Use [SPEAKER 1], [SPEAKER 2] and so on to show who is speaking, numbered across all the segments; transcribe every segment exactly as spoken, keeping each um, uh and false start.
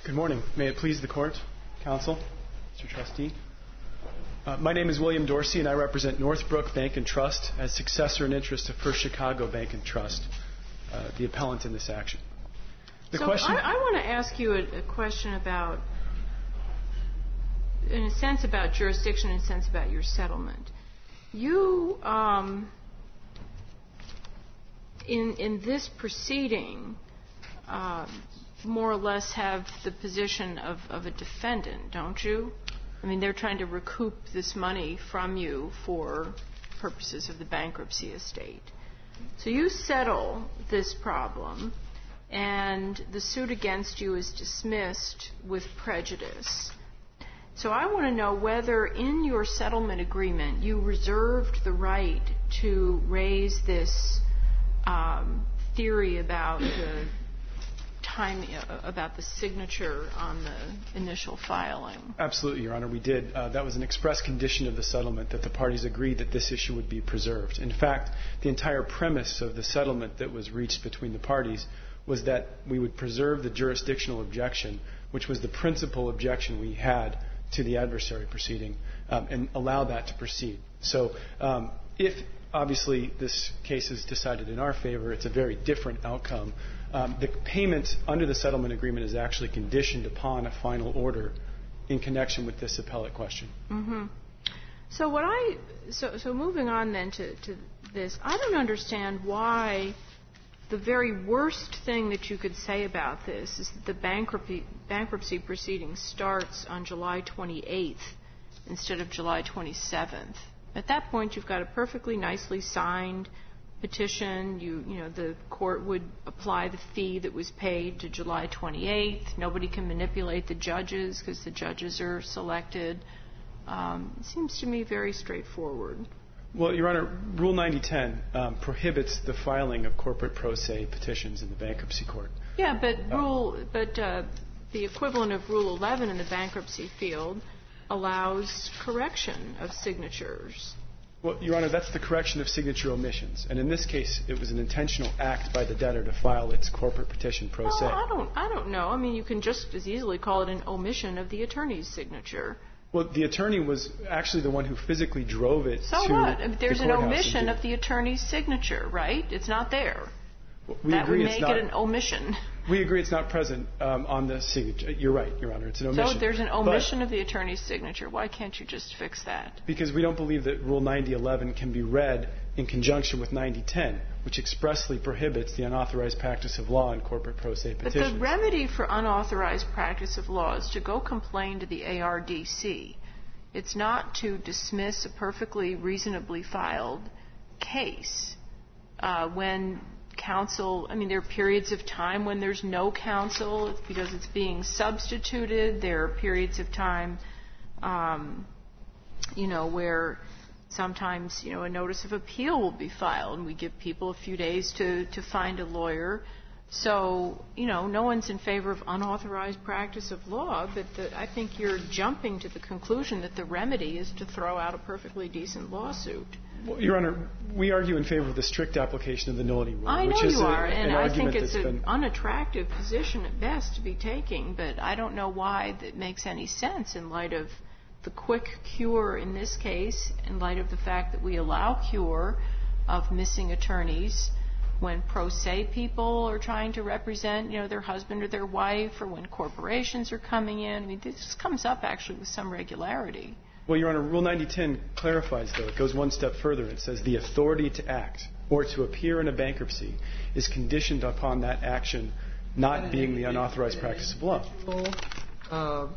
[SPEAKER 1] Good morning. May it please the Court, Counsel, Mister Trustee. Uh, my name is William Dorsey, and I represent Northbrook Bank and Trust as successor in interest to First Chicago Bank and Trust, uh, the appellant in this action. The
[SPEAKER 2] so
[SPEAKER 1] question.
[SPEAKER 2] I, I want to ask you a, a question about, in a sense, about jurisdiction, in a sense about your settlement. You, um, in in this proceeding, uh, more or less have the position of, of a defendant, don't you? I mean, they're trying to recoup this money from you for purposes of the bankruptcy estate. So you settle this problem, and the suit against you is dismissed with prejudice. So I want to know whether in your settlement agreement you reserved the right to raise this um, theory about the time, about the signature on the initial filing.
[SPEAKER 1] Absolutely, Your Honor, we did. Uh, that was an express condition of the settlement, that the parties agreed that this issue would be preserved. In fact, the entire premise of the settlement that was reached between the parties was that we would preserve the jurisdictional objection, which was the principal objection we had to the adversary proceeding, um, and allow that to proceed. So um, if, obviously, this case is decided in our favor, it's a very different outcome. Um, the payment under the settlement agreement is actually conditioned upon a final order in connection with this appellate question.
[SPEAKER 2] Mm-hmm. So what I so so moving on then to, to this, I don't understand why the very worst thing that you could say about this is that the bankruptcy bankruptcy proceeding starts on July twenty-eighth instead of July twenty-seventh. At that point, you've got a perfectly nicely signed petition. You, you know, the court would apply the fee that was paid to July twenty-eighth. Nobody can manipulate the judges because the judges are selected. Um, it seems to me very straightforward.
[SPEAKER 1] Well, Your Honor, Rule ninety ten um, prohibits the filing of corporate pro se petitions in the bankruptcy court.
[SPEAKER 2] Yeah, but uh, rule, but uh, the equivalent of Rule eleven in the bankruptcy field allows correction of signatures.
[SPEAKER 1] Well, Your Honor, that's the correction of signature omissions, and in this case, it was an intentional act by the debtor to file its corporate petition pro se.
[SPEAKER 2] Well, I don't, I don't know. I mean, you can just as easily call it an omission of the attorney's signature.
[SPEAKER 1] Well, the attorney was actually the one who physically drove it
[SPEAKER 2] so
[SPEAKER 1] to
[SPEAKER 2] what? There's
[SPEAKER 1] the
[SPEAKER 2] an omission of the attorney's signature, right? It's not there.
[SPEAKER 1] Well, we
[SPEAKER 2] that
[SPEAKER 1] agree
[SPEAKER 2] would
[SPEAKER 1] it's
[SPEAKER 2] make
[SPEAKER 1] not,
[SPEAKER 2] it an omission.
[SPEAKER 1] We agree it's not present um, on the signature. You're right, Your Honor. It's an omission.
[SPEAKER 2] So there's an omission
[SPEAKER 1] but,
[SPEAKER 2] of the attorney's signature. Why can't you just fix that?
[SPEAKER 1] Because we don't believe that Rule ninety eleven can be read in conjunction with ninety ten, which expressly prohibits the unauthorized practice of law in corporate pro se petitions.
[SPEAKER 2] But the remedy for unauthorized practice of law is to go complain to the A R D C. It's not to dismiss a perfectly reasonably filed case uh, when counsel, I mean, there are periods of time when there's no counsel it's because it's being substituted. There are periods of time, um, you know, where sometimes, you know, a notice of appeal will be filed, and we give people a few days to, to find a lawyer. So, you know, no one's in favor of unauthorized practice of law, but the, I think you're jumping to the conclusion that the remedy is to throw out a perfectly decent lawsuit.
[SPEAKER 1] Well, Your Honor, we argue in favor of the strict application of the nullity rule.
[SPEAKER 2] I know
[SPEAKER 1] which is
[SPEAKER 2] you
[SPEAKER 1] a,
[SPEAKER 2] are, and
[SPEAKER 1] an
[SPEAKER 2] I think it's
[SPEAKER 1] an
[SPEAKER 2] an unattractive position at best to be taking, but I don't know why that makes any sense in light of the quick cure in this case, in light of the fact that we allow cure of missing attorneys when pro se people are trying to represent, you know, their husband or their wife, or when corporations are coming in. I mean, this comes up actually with some regularity.
[SPEAKER 1] Well, Your Honor, Rule ninety ten clarifies, though. It goes one step further. It says the authority to act or to appear in a bankruptcy is conditioned upon that action not being the unauthorized practice of law.
[SPEAKER 3] Uh,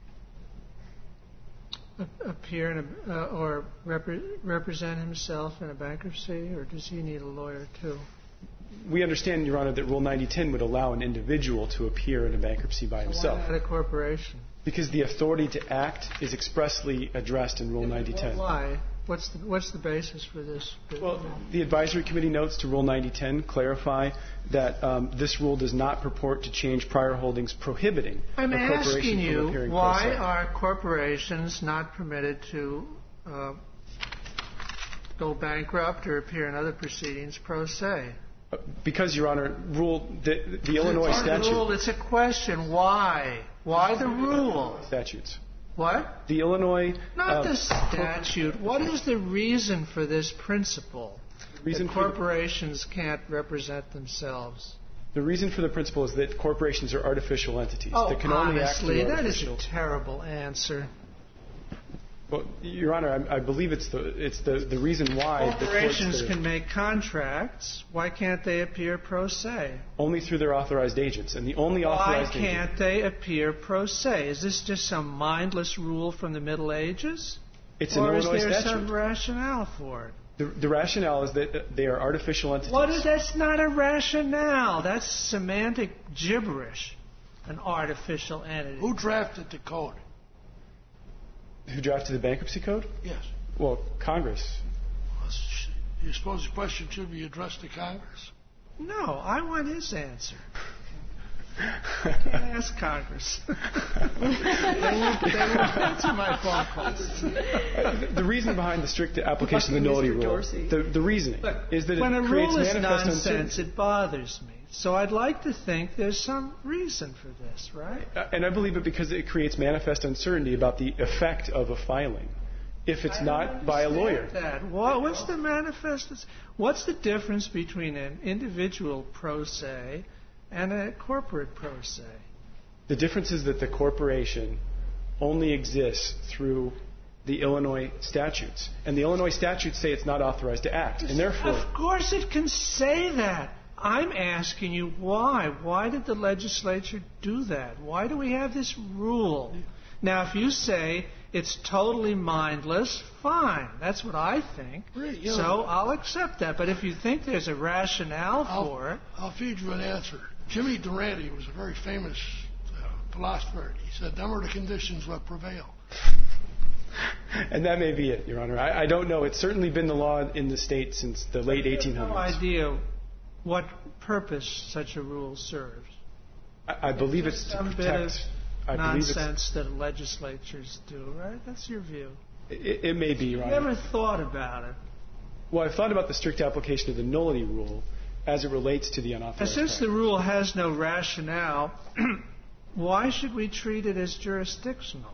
[SPEAKER 3] appear in a, uh, or repre- represent himself in a bankruptcy, or does he need a lawyer too?
[SPEAKER 1] We understand, Your Honor, that Rule ninety ten would allow an individual to appear in a bankruptcy by himself.
[SPEAKER 3] Why not a corporation?
[SPEAKER 1] Because the authority to act is expressly addressed in Rule ninety ten.
[SPEAKER 3] Why? What's the, what's the basis for this?
[SPEAKER 1] Well, the advisory committee notes to Rule ninety ten clarify that um, this rule does not purport to change prior holdings prohibiting
[SPEAKER 3] I'm
[SPEAKER 1] a corporation
[SPEAKER 3] asking
[SPEAKER 1] from
[SPEAKER 3] you,
[SPEAKER 1] appearing
[SPEAKER 3] why
[SPEAKER 1] pro se.
[SPEAKER 3] are corporations not permitted to uh, go bankrupt or appear in other proceedings pro se?
[SPEAKER 1] Because, Your Honor, rule the, the Illinois
[SPEAKER 3] it's
[SPEAKER 1] statute.
[SPEAKER 3] Rule, it's a question. Why? Why the rule?
[SPEAKER 1] Statutes.
[SPEAKER 3] What?
[SPEAKER 1] The Illinois...
[SPEAKER 3] Not
[SPEAKER 1] uh,
[SPEAKER 3] the statute. What is the reason for this principle?
[SPEAKER 1] Reason
[SPEAKER 3] that
[SPEAKER 1] for the-
[SPEAKER 3] corporations can't represent themselves.
[SPEAKER 1] The reason for the principle is that corporations are artificial entities
[SPEAKER 3] Oh,
[SPEAKER 1] that can only act
[SPEAKER 3] honestly,
[SPEAKER 1] through
[SPEAKER 3] that is
[SPEAKER 1] artificial...
[SPEAKER 3] a terrible answer.
[SPEAKER 1] Well, Your Honor, I, I believe it's the it's the, the reason why the
[SPEAKER 3] Corporations
[SPEAKER 1] courts
[SPEAKER 3] can make contracts. Why can't they appear pro se?
[SPEAKER 1] only through their authorized agents, and the only
[SPEAKER 3] Why
[SPEAKER 1] authorized
[SPEAKER 3] can't
[SPEAKER 1] agent...
[SPEAKER 3] they appear pro se? Is this just some mindless rule from the Middle Ages?
[SPEAKER 1] It's an
[SPEAKER 3] Or is
[SPEAKER 1] Illinois
[SPEAKER 3] there
[SPEAKER 1] statute.
[SPEAKER 3] some rationale for it?
[SPEAKER 1] The, the rationale is that uh, they are artificial entities.
[SPEAKER 3] What is, that's not a rationale. That's semantic gibberish. An artificial entity.
[SPEAKER 4] Who drafted the code?
[SPEAKER 1] Who drafted the bankruptcy code?
[SPEAKER 4] Yes.
[SPEAKER 1] Well, Congress.
[SPEAKER 4] You suppose the question should be addressed to Congress?
[SPEAKER 3] No, I want his answer. Can't ask Congress. they, won't, they won't answer my phone calls.
[SPEAKER 1] The reason behind the strict application of the nullity rule, the, the reasoning,
[SPEAKER 3] Look,
[SPEAKER 1] is that
[SPEAKER 3] when
[SPEAKER 1] it
[SPEAKER 3] a
[SPEAKER 1] creates
[SPEAKER 3] rule is
[SPEAKER 1] manifest
[SPEAKER 3] nonsense,
[SPEAKER 1] uncertainty.
[SPEAKER 3] it bothers me. So I'd like to think there's some reason for this, right?
[SPEAKER 1] Uh, And I believe it because it creates manifest uncertainty about the effect of a filing if it's
[SPEAKER 3] I
[SPEAKER 1] not
[SPEAKER 3] don't
[SPEAKER 1] by a lawyer.
[SPEAKER 3] understand That. What, what's the manifest? What's the difference between an individual pro se and a corporate pro se?
[SPEAKER 1] The difference is that the corporation only exists through the Illinois statutes. And the Illinois statutes say it's not authorized to act. And therefore,
[SPEAKER 3] Of course it can say that. I'm asking you why. Why did the legislature do that? Why do we have this rule? Now, if you say it's totally mindless, fine. That's what I think.
[SPEAKER 4] Right, you know.
[SPEAKER 3] So I'll accept that. But if you think there's a rationale
[SPEAKER 4] I'll,
[SPEAKER 3] for it,
[SPEAKER 4] I'll feed you an answer. Jimmy Durante was a very famous uh, philosopher. He said, "Them are the conditions that prevail."
[SPEAKER 1] and that may be it, Your Honor. I, I don't know. It's certainly been the law in the state since the late eighteen hundreds.
[SPEAKER 3] no idea what purpose such a rule serves.
[SPEAKER 1] I, I believe it's to
[SPEAKER 3] Some bit
[SPEAKER 1] protect.
[SPEAKER 3] of
[SPEAKER 1] I believe it's,
[SPEAKER 3] nonsense that legislatures do, right? That's your view.
[SPEAKER 1] it, it may be, Your
[SPEAKER 3] You
[SPEAKER 1] Honor.
[SPEAKER 3] never thought about it.
[SPEAKER 1] Well, I've thought about the strict application of the nullity rule as it relates to the
[SPEAKER 3] And
[SPEAKER 1] unauthorized
[SPEAKER 3] since the
[SPEAKER 1] practice.
[SPEAKER 3] rule has no rationale, why should we treat it as jurisdictional?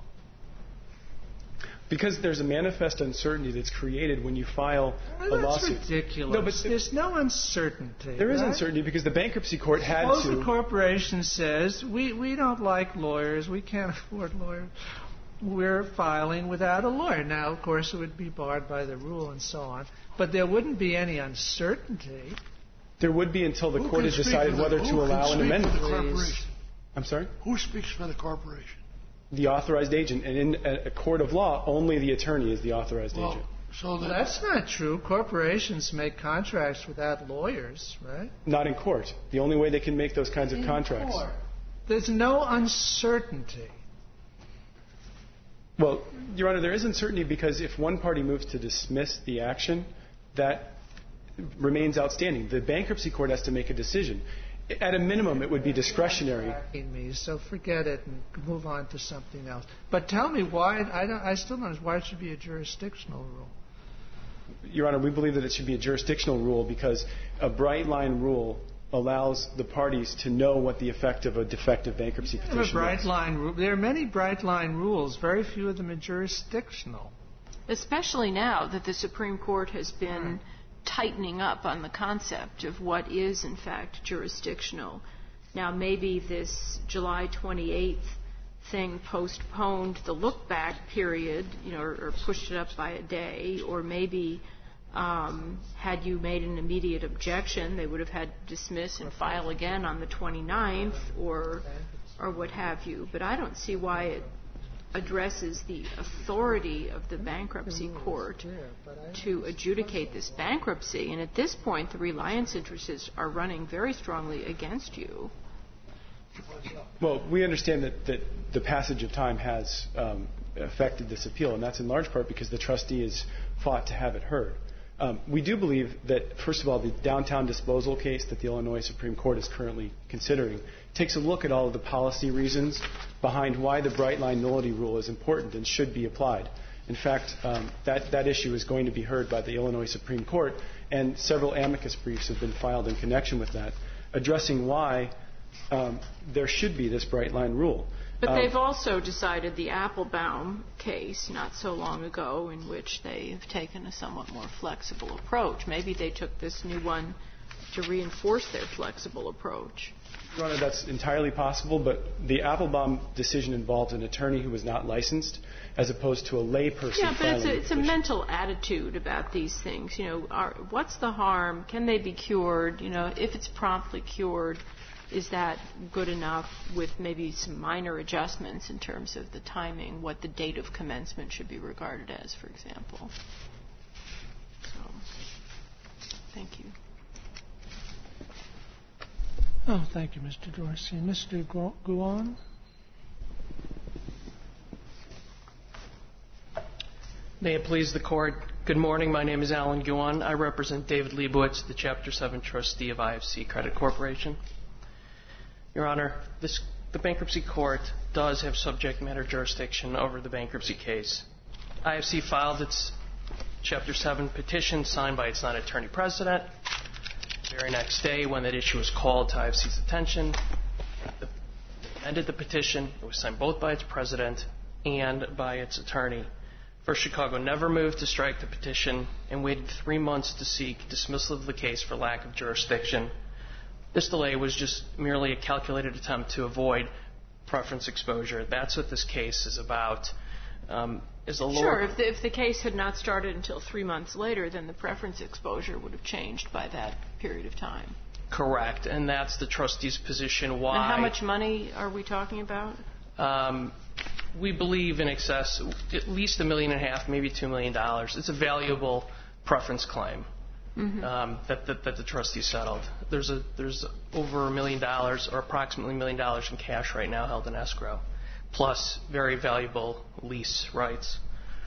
[SPEAKER 1] Because there's a manifest uncertainty that's created when you file
[SPEAKER 3] Well,
[SPEAKER 1] a
[SPEAKER 3] that's
[SPEAKER 1] lawsuit.
[SPEAKER 3] ridiculous.
[SPEAKER 1] No, but
[SPEAKER 3] There's no uncertainty.
[SPEAKER 1] there is
[SPEAKER 3] right?
[SPEAKER 1] uncertainty because the bankruptcy court had
[SPEAKER 3] Suppose
[SPEAKER 1] to.
[SPEAKER 3] the corporation says, we, we don't like lawyers, we can't afford lawyers, we're filing without a lawyer. Now, of course, it would be barred by the rule and so on, but there wouldn't be any uncertainty.
[SPEAKER 1] There would be until the
[SPEAKER 4] Who
[SPEAKER 1] court
[SPEAKER 4] can
[SPEAKER 1] has
[SPEAKER 4] speak
[SPEAKER 1] decided
[SPEAKER 4] for the-
[SPEAKER 1] whether
[SPEAKER 4] who
[SPEAKER 1] to
[SPEAKER 4] can
[SPEAKER 1] allow an
[SPEAKER 4] speak for
[SPEAKER 1] amendment.
[SPEAKER 4] the
[SPEAKER 3] Please.
[SPEAKER 4] corporation?
[SPEAKER 1] I'm sorry?
[SPEAKER 4] Who speaks for the corporation?
[SPEAKER 1] The authorized agent. And in a a court of law, only the attorney is the authorized
[SPEAKER 4] Well,
[SPEAKER 1] agent.
[SPEAKER 4] so
[SPEAKER 3] Well,
[SPEAKER 4] that
[SPEAKER 3] that's not true. Corporations make contracts without lawyers, right?
[SPEAKER 1] Not in court. The only way they can make those kinds of contracts.
[SPEAKER 3] There's no uncertainty.
[SPEAKER 1] Well, Your Honor, there is uncertainty because if one party moves to dismiss the action, that remains outstanding. The bankruptcy court has to make a decision. At a minimum, it would be discretionary.
[SPEAKER 3] In me, so forget it and move on to something else. But tell me why. I, don't, I still don't understand why it should be a jurisdictional rule.
[SPEAKER 1] Your Honor, we believe that it should be a jurisdictional rule because a bright line rule allows the parties to know what the effect of a defective bankruptcy
[SPEAKER 3] There
[SPEAKER 1] petition
[SPEAKER 3] are bright
[SPEAKER 1] is.
[SPEAKER 3] line ru- There are many bright line rules. Very few of them are jurisdictional.
[SPEAKER 2] Especially now that the Supreme Court has been tightening up on the concept of what is, in fact, jurisdictional. Now, maybe this July twenty-eighth thing postponed the look-back period, you know, or, or pushed it up by a day, or maybe um, had you made an immediate objection, they would have had to dismiss and file again on the twenty-ninth, or or what have you. But I don't see why it addresses the authority of the bankruptcy court to adjudicate this bankruptcy. And at this point, the reliance interests are running very strongly against you.
[SPEAKER 1] Well, we understand that, that the passage of time has um, affected this appeal, and that's in large part because the trustee has fought to have it heard. Um, we do believe that, first of all, the downtown disposal case that the Illinois Supreme Court is currently considering takes a look at all of the policy reasons behind why the bright line nullity rule is important and should be applied. In fact, um, that, that issue is going to be heard by the Illinois Supreme Court, and several amicus briefs have been filed in connection with that, addressing why um, there should be this bright line rule.
[SPEAKER 2] But
[SPEAKER 1] um,
[SPEAKER 2] they've also decided the Applebaum case not so long ago in which they have taken a somewhat more flexible approach. Maybe they took this new one to reinforce their flexible approach.
[SPEAKER 1] Your Honor, that's entirely possible, but the Applebaum decision involved an attorney who was not licensed as opposed to a lay person.
[SPEAKER 2] Yeah, but it's a, it's a
[SPEAKER 1] petition.
[SPEAKER 2] mental attitude about these things. You know, are, what's the harm? Can they be cured? You know, if it's promptly cured, is that good enough with maybe some minor adjustments in terms of the timing, what the date of commencement should be regarded as, for example? So, thank you.
[SPEAKER 3] Oh, thank you, Mister Dorsey. Mister Guan?
[SPEAKER 5] May it please the Court. Good morning. My name is Alan Guan. I represent David Leibowitz, the Chapter seven trustee of I F C Credit Corporation. Your Honor, this, the Bankruptcy Court does have subject matter jurisdiction over the bankruptcy case. I F C filed its Chapter seven petition signed by its non-attorney president. The very next day, when that issue was called to I F C's attention, the, ended the petition. It was signed both by its president and by its attorney. First Chicago never moved to strike the petition and waited three months to seek dismissal of the case for lack of jurisdiction. This delay was just merely a calculated attempt to avoid preference exposure. That's what this case is about. Um, is the lower
[SPEAKER 2] sure, if the, if the case had not started until three months later, then the preference exposure would have changed by that period of time.
[SPEAKER 5] Correct, and that's the trustee's position. Why?
[SPEAKER 2] And how much money are we talking about?
[SPEAKER 5] Um, we believe in excess, at least a million and a half, maybe two million dollars. It's a valuable preference claim. Mm-hmm. Um, that, that, that the trustee settled. There's a there's over a million dollars, or approximately a million dollars in cash right now held in escrow, plus very valuable lease rights.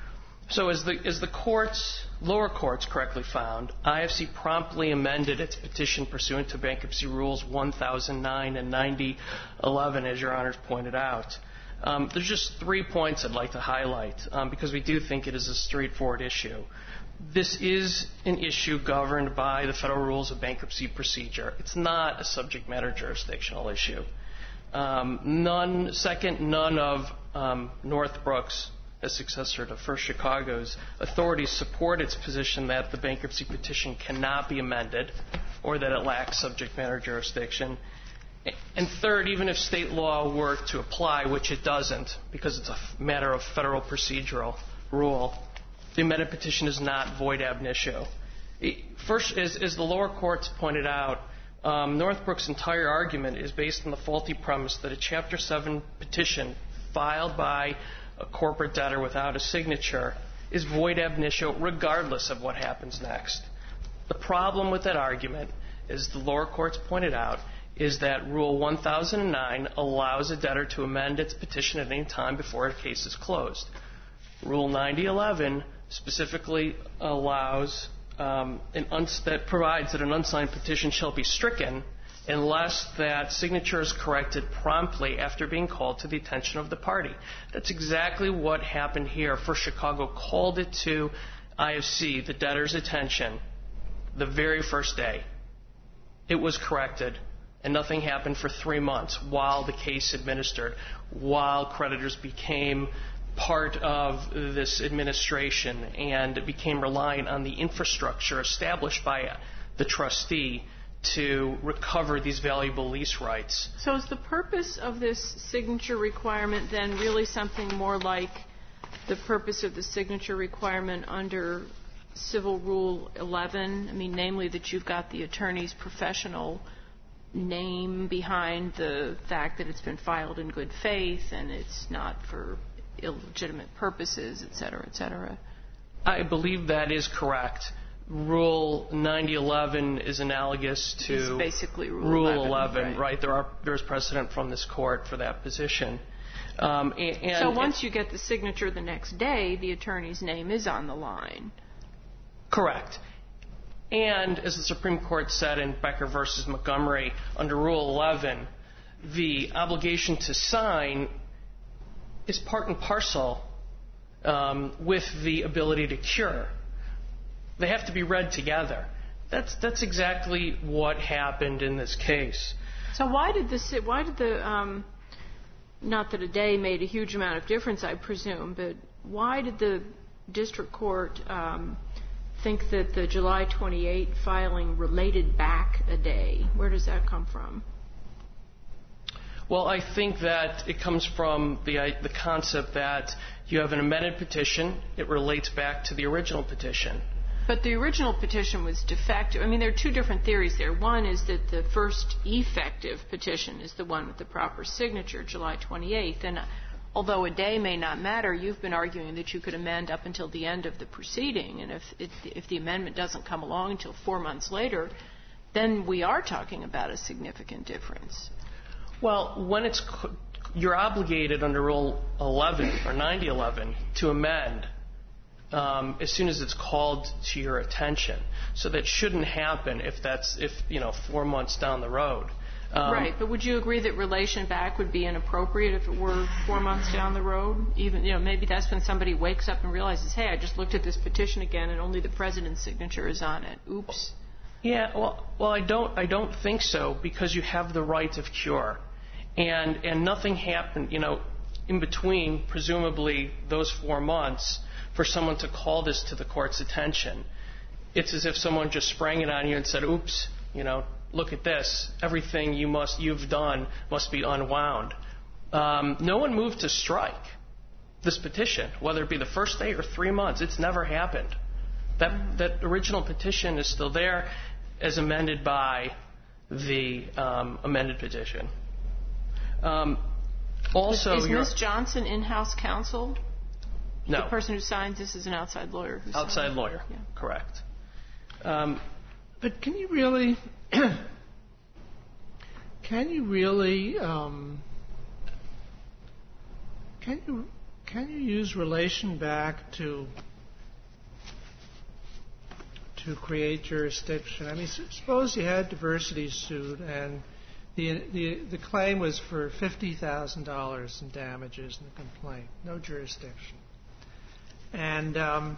[SPEAKER 5] So as the as the courts, lower courts correctly found, I F C promptly amended its petition pursuant to Bankruptcy Rules one thousand nine and ninety eleven, as Your Honors pointed out. Um, there's just three points I'd like to highlight um, because we do think it is a straightforward issue. This is an issue governed by the Federal Rules of Bankruptcy Procedure. It's not a subject matter jurisdictional issue. Um, none, second, none of um, Northbrook's, as successor to First Chicago's, authorities support its position that the bankruptcy petition cannot be amended or that it lacks subject matter jurisdiction. And third, even if state law were to apply, which it doesn't, because it's a matter of federal procedural rule, the amended petition is not void ab initio. First, as, as the lower courts pointed out, um, Northbrook's entire argument is based on the faulty premise that a Chapter seven petition filed by a corporate debtor without a signature is void ab initio regardless of what happens next. The problem with that argument, as the lower courts pointed out, is that Rule one thousand nine allows a debtor to amend its petition at any time before a case is closed. Rule ninety eleven specifically allows um, an uns- that provides that an unsigned petition shall be stricken unless that signature is corrected promptly after being called to the attention of the party. That's exactly what happened here. First Chicago called it to I F C, the debtor's attention, the very first day. It was corrected, and nothing happened for three months while the case administered, while creditors became part of this administration and became reliant on the infrastructure established by the trustee to recover these valuable lease rights.
[SPEAKER 2] So is the purpose of this signature requirement then really something more like the purpose of the signature requirement under Civil Rule eleven? I mean, namely that you've got the attorney's professional name behind the fact that it's been filed in good faith and it's not for illegitimate purposes, et cetera, et cetera.
[SPEAKER 5] I believe that is correct. Rule ninety eleven is analogous to
[SPEAKER 2] it's basically Rule,
[SPEAKER 5] Rule
[SPEAKER 2] eleven,
[SPEAKER 5] eleven,
[SPEAKER 2] right?
[SPEAKER 5] right? There are there's precedent from this court for that position. Um, and, and
[SPEAKER 2] so once you get the signature the next day, the attorney's name is on the line.
[SPEAKER 5] Correct. And as the Supreme Court said in Becker versus Montgomery, under Rule eleven, the obligation to sign is part and parcel um, with the ability to cure. They have to be read together. That's that's exactly what happened in this case.
[SPEAKER 2] So why did this? Why did the um, not that a day made a huge amount of difference, I presume, but why did the district court um, think that the July twenty-eighth filing related back a day? Where does that come from?
[SPEAKER 5] Well, I think that it comes from the the concept that you have an amended petition. It relates back to the original petition.
[SPEAKER 2] But the original petition was defective. I mean, there are two different theories there. One is that the first effective petition is the one with the proper signature, July twenty-eighth. And although a day may not matter, you've been arguing that you could amend up until the end of the proceeding. And if, if, if the amendment doesn't come along until four months later, then we are talking about a significant difference.
[SPEAKER 5] Well, when it's you're obligated under Rule eleven or ninety eleven to amend um, as soon as it's called to your attention. So that shouldn't happen if that's if you know four months down the road. Um,
[SPEAKER 2] right, but would you agree that relation back would be inappropriate if it were four months down the road? Even you know maybe that's when somebody wakes up and realizes, hey, I just looked at this petition again and only the president's signature is on it. Oops.
[SPEAKER 5] Yeah, well, well, I don't, I don't think so because you have the right of cure. And and nothing happened, you know, in between, presumably, those four months for someone to call this to the court's attention. It's as if someone just sprang it on you and said, oops, you know, look at this. Everything you must, you've done must be unwound. Um, no one moved to strike this petition, whether it be the first day or three months. It's never happened. That, that original petition is still there as amended by the um, amended petition. Um, also,
[SPEAKER 2] is Miz Johnson in-house counsel?
[SPEAKER 5] No.
[SPEAKER 2] The person who signs this is an outside lawyer. Who
[SPEAKER 5] outside
[SPEAKER 2] signed
[SPEAKER 5] lawyer,
[SPEAKER 2] yeah.
[SPEAKER 5] Correct. Um,
[SPEAKER 3] but can you really, can you really, um, can you can you use relation back to to create jurisdiction? I mean, suppose you had diversity suit and The, the the claim was for fifty thousand dollars in damages in the complaint, no jurisdiction. And um,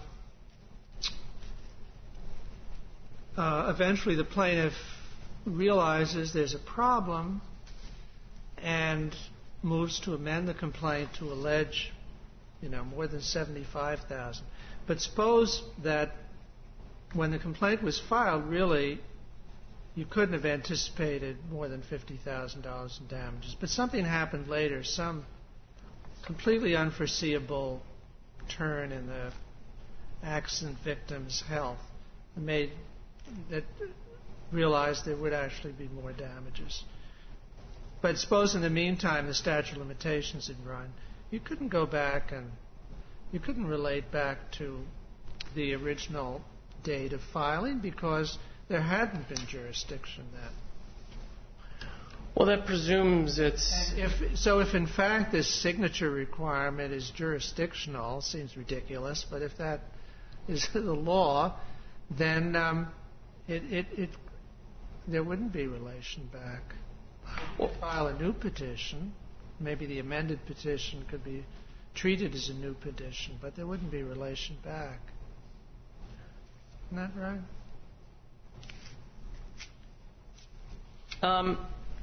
[SPEAKER 3] uh, eventually the plaintiff realizes there's a problem and moves to amend the complaint to allege, you know, more than seventy-five thousand dollars. But suppose that when the complaint was filed, really, you couldn't have anticipated more than fifty thousand dollars in damages. But something happened later, some completely unforeseeable turn in the accident victim's health made that realized there would actually be more damages. But suppose in the meantime the statute of limitations had run, you couldn't go back and you couldn't relate back to the original date of filing because there hadn't been jurisdiction then.
[SPEAKER 5] Well, that presumes it's...
[SPEAKER 3] And if, so if in fact this signature requirement is jurisdictional, seems ridiculous, but if that is the law, then um, it, it, it, there wouldn't be relation back. Well, file a new petition. Maybe the amended petition could be treated as a new petition, but there wouldn't be relation back. Isn't that right?
[SPEAKER 5] Um,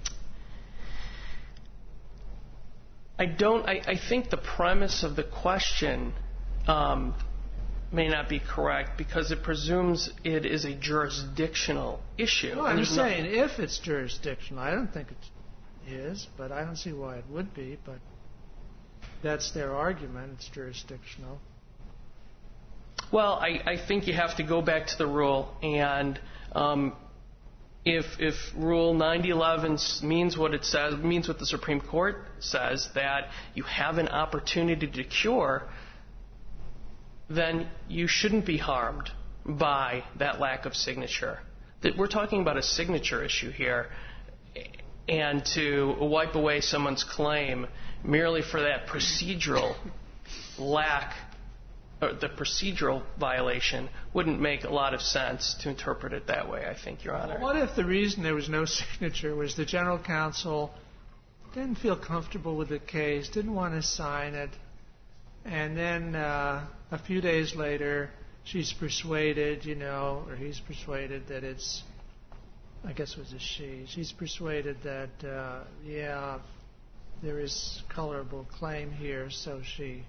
[SPEAKER 5] I don't. I, I think the premise of the question um, may not be correct because it presumes it is a jurisdictional issue.
[SPEAKER 3] Well, I'm saying no, if it's jurisdictional. I don't think it is, but I don't see why it would be. But that's their argument. It's jurisdictional.
[SPEAKER 5] Well, I, I think you have to go back to the rule and. Um, If, if Rule ninety eleven means what it says, means what the Supreme Court says, that you have an opportunity to cure, then you shouldn't be harmed by that lack of signature. That we're talking about a signature issue here, and to wipe away someone's claim merely for that procedural lack, or the procedural violation wouldn't make a lot of sense to interpret it that way, I think, Your Honor.
[SPEAKER 3] Well, what if the reason there was no signature was the general counsel didn't feel comfortable with the case, didn't want to sign it, and then uh, a few days later she's persuaded, you know, or he's persuaded that it's, I guess it was a she, she's persuaded that, uh, yeah, there is colorable claim here, so she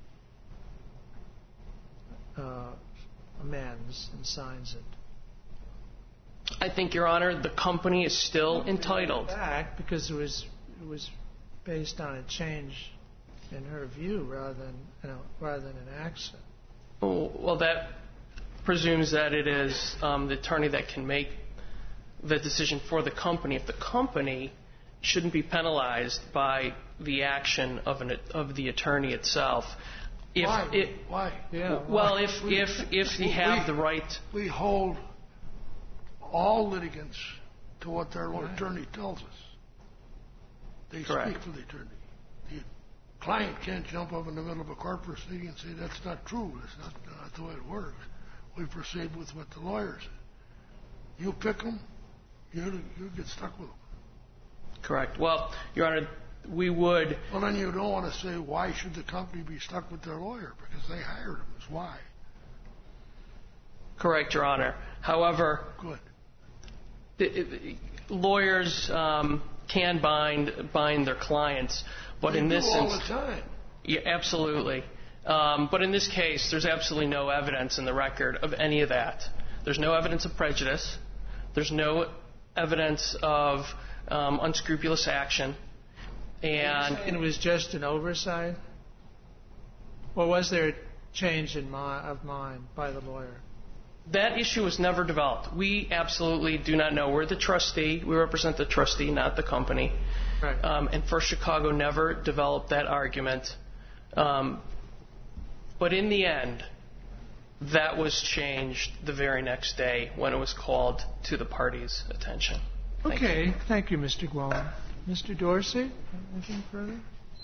[SPEAKER 3] uh, amends and signs it.
[SPEAKER 5] I think, Your Honor, the company is still entitled.
[SPEAKER 3] Back because it was it was based on a change in her view rather than you know rather than an accident.
[SPEAKER 5] Oh, well, that presumes that it is um, the attorney that can make the decision for the company. If the company shouldn't be penalized by the action of an of the attorney itself. If
[SPEAKER 4] Why?
[SPEAKER 5] It,
[SPEAKER 4] Why?
[SPEAKER 3] Yeah.
[SPEAKER 5] well,
[SPEAKER 3] why?
[SPEAKER 5] if if if they have the right.
[SPEAKER 4] We hold all litigants to what their attorney tells us. They
[SPEAKER 5] Correct.
[SPEAKER 4] speak for the attorney. The client can't jump up in the middle of a court proceeding and say, that's not true. That's not, not the way it works. We proceed with what the lawyer said. You pick them, you, you get stuck with them.
[SPEAKER 5] Correct. Well, Your Honor, we would.
[SPEAKER 4] Well, then you don't want to say, why should the company be stuck with their lawyer? Because they hired him. That's why.
[SPEAKER 5] Correct, Your Honor. However,
[SPEAKER 4] Good.
[SPEAKER 5] the, lawyers um, can bind bind their clients, but
[SPEAKER 4] They
[SPEAKER 5] in
[SPEAKER 4] do
[SPEAKER 5] this
[SPEAKER 4] all
[SPEAKER 5] instance,
[SPEAKER 4] the time.
[SPEAKER 5] yeah, absolutely. Um, but in this case, there's absolutely no evidence in the record of any of that. There's no evidence of prejudice. There's no evidence of um, unscrupulous action. And
[SPEAKER 3] it was just an oversight? Or was there a change in mi- of mind by the lawyer?
[SPEAKER 5] that issue was never developed. We absolutely do not know. We're the trustee. We represent the trustee, not the company.
[SPEAKER 3] Right.
[SPEAKER 5] Um, and First Chicago never developed that argument. Um, but in the end, that was changed the very next day when it was called to the party's attention. Thank
[SPEAKER 3] okay.
[SPEAKER 5] you.
[SPEAKER 3] Thank you, Mister Guam. Mister Dorsey, anything further?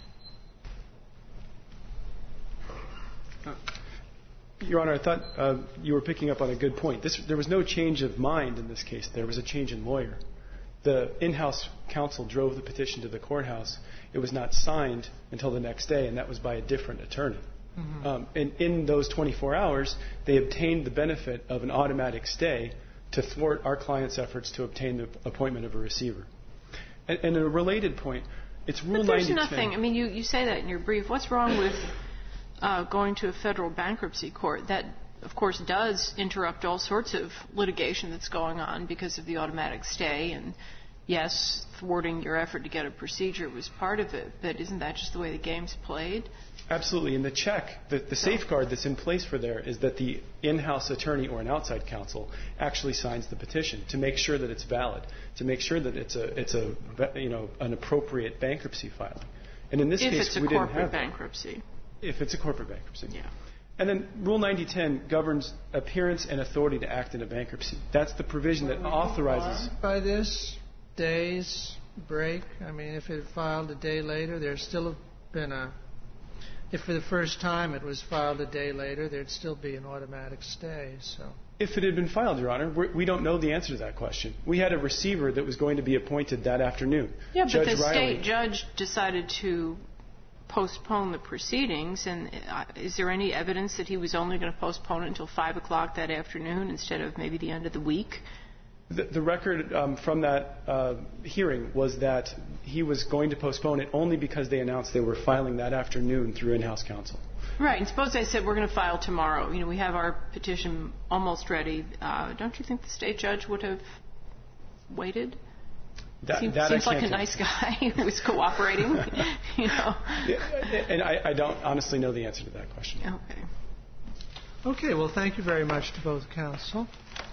[SPEAKER 1] Your Honor, I thought uh, you were picking up on a good point. This, there was no change of mind in this case. There was a change in lawyer. The in-house counsel drove the petition to the courthouse. It was not signed until the next day, and that was by a different attorney. Mm-hmm. Um, and in those twenty-four hours, they obtained the benefit of an automatic stay to thwart our client's efforts to obtain the appointment of a receiver. And, and a related point, it's Rule
[SPEAKER 2] But there's
[SPEAKER 1] ninety ten.
[SPEAKER 2] nothing. I mean, you, you say that in your brief. What's wrong with uh, going to a federal bankruptcy court? That, of course, does interrupt all sorts of litigation that's going on because of the automatic stay. And, yes, thwarting your effort to get a procedure was part of it. But isn't that just the way the game's played?
[SPEAKER 1] Absolutely. And the check, the, the safeguard that's in place for there is that the in-house attorney or an outside counsel actually signs the petition to make sure that it's valid, to make sure that it's a, it's a, you know, an appropriate bankruptcy filing. And in this
[SPEAKER 2] if
[SPEAKER 1] case,
[SPEAKER 2] it's a
[SPEAKER 1] we didn't
[SPEAKER 2] corporate
[SPEAKER 1] have that.
[SPEAKER 2] bankruptcy.
[SPEAKER 1] If it's a corporate bankruptcy.
[SPEAKER 2] Yeah.
[SPEAKER 1] And then Rule ninety ten governs appearance and authority to act in a bankruptcy. That's the provision that authorizes.
[SPEAKER 3] By this day's break, I mean, if it filed a day later, there's still been a. If for the first time it was filed a day later, there'd still be an automatic stay. So,
[SPEAKER 1] if it had been filed, Your Honor, we're, we don't know the answer to that question. We had a receiver that was going to be appointed that afternoon.
[SPEAKER 2] Yeah, but
[SPEAKER 1] Judge
[SPEAKER 2] the
[SPEAKER 1] Riley,
[SPEAKER 2] state judge decided to postpone the proceedings, and uh, is there any evidence that he was only going to postpone it until five o'clock that afternoon instead of maybe the end of the week?
[SPEAKER 1] The, the record um, from that uh, hearing was that he was going to postpone it only because they announced they were filing that afternoon through in-house counsel.
[SPEAKER 2] Right. And suppose they said, we're going to file tomorrow. You know, we have our petition almost ready. Uh, don't you think the state judge would have waited?
[SPEAKER 1] That,
[SPEAKER 2] Seems,
[SPEAKER 1] that
[SPEAKER 2] seems
[SPEAKER 1] I
[SPEAKER 2] like
[SPEAKER 1] can't
[SPEAKER 2] a nice guy who was cooperating, you know.
[SPEAKER 1] Yeah, and I, I don't honestly know the answer to that question.
[SPEAKER 2] Okay.
[SPEAKER 3] okay. Well, thank you very much to both counsel.